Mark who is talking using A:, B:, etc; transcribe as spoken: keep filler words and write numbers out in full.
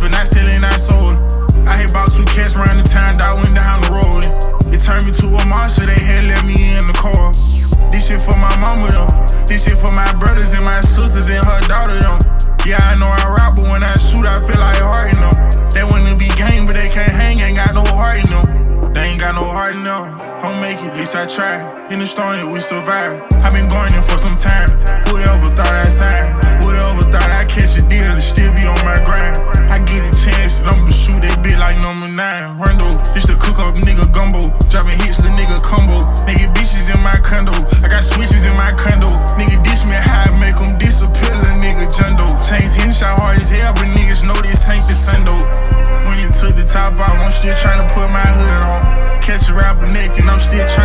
A: for not selling, I sold. I had bought two cats around the town, dog went down the road. It turned me to a monster, they had let me in the car. This shit for my mama though. This shit for my brothers and my sisters and her daughter though. Yeah, I know I rob, but when I shoot, I feel like heart in them. They wanna be gang, but they can't hang, ain't got no heart in them. They ain't got no heart in them. Don't make it, at least I tried. In the storm, yeah, we survived. I been going in for some time. Whoever thought I'd sign? Whoever thought I'd catch a deal and still be on my grind? I get a chance and I'ma shoot that bitch like number nine. Rondo, this the cook up nigga gumbo. Dropping hits, the nigga combo. Nigga bitches in my condo. I got switches in my condo. Nigga dish me how I make them disappear, little nigga jundo. Chains hitting shot hard as hell, but niggas know this ain't the Sundo. When it took the top off, I'm still tryna put my hood on. Catch a rapper naked, I'm still tryna